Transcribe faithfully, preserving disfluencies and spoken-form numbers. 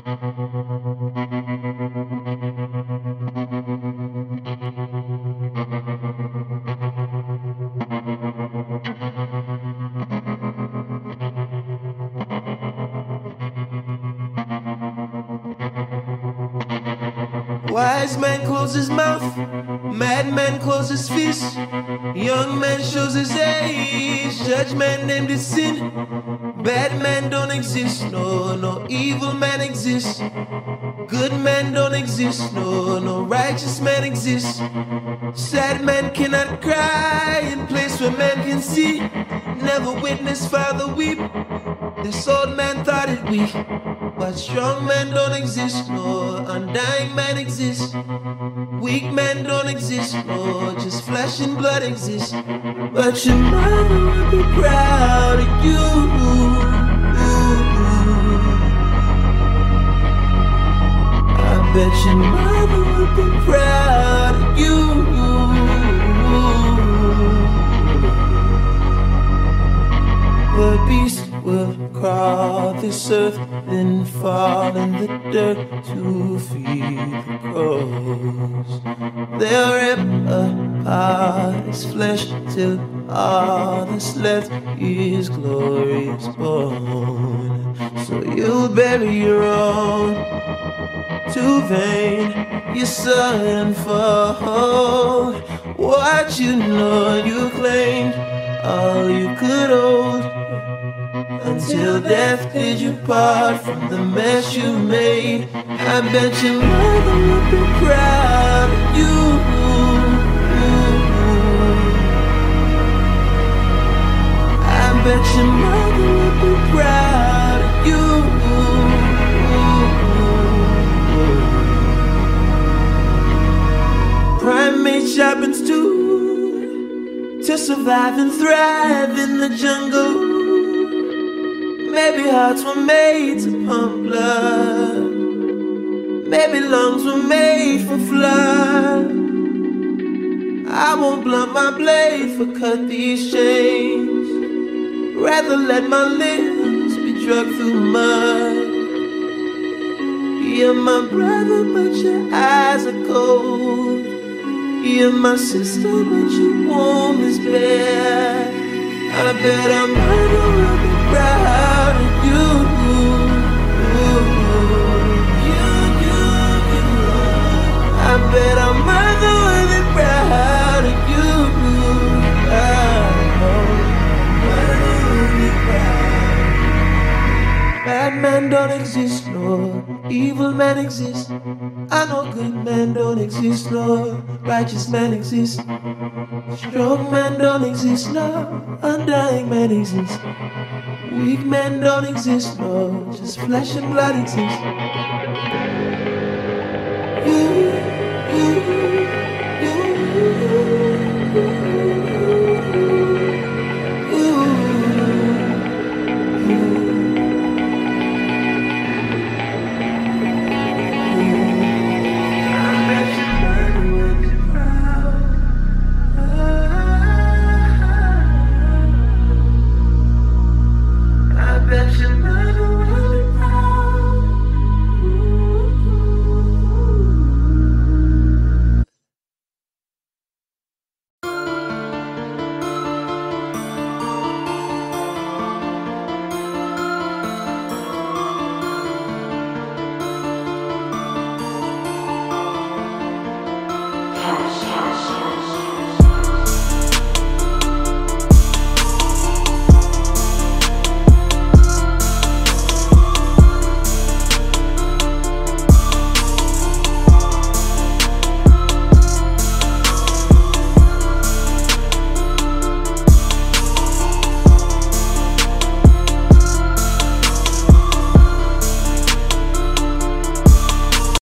Wise man closes his mouth, madman closes his fist. Young man shows his age, judge man named his sin. Bad man don't exist, no, no evil man exists. Good man don't exist, no, no righteous man exists. Sad man cannot cry in place where man can see. Never witness father weep. This old man thought it weak, but strong men don't exist, no undying man exists. Weak men don't exist, no just flesh and blood exists. But your mother would be proud of you. I bet your mother would be proud of you. The beast will crawl this earth, then fall in the dirt to feed the crows. They'll rip apart his flesh till all that's left is glorious bone. So you'll bury your own, too vain, your son for what you know you claimed, all you could hold. Until death did you part from the mess you made. I bet your mother would be proud of you. I bet your mother would be proud of you. Primate sharpens too to survive and thrive in the jungle. Maybe hearts were made to pump blood. Maybe lungs were made for flood. I won't blunt my blade for cut these chains. Rather let my limbs be dragged through mud. You're my brother, but your eyes are cold. You're my sister, but your womb is bare. I bet our mother will be proud of you. You, you, you. I bet our mother will be proud of you. Mother will be proud. Bad men don't exist, no evil men exist. I know good men don't exist, no righteous men exist. Strong men don't exist, no undying men exist. Weak men don't exist, no just flesh and blood exist. You, you, you, you, you.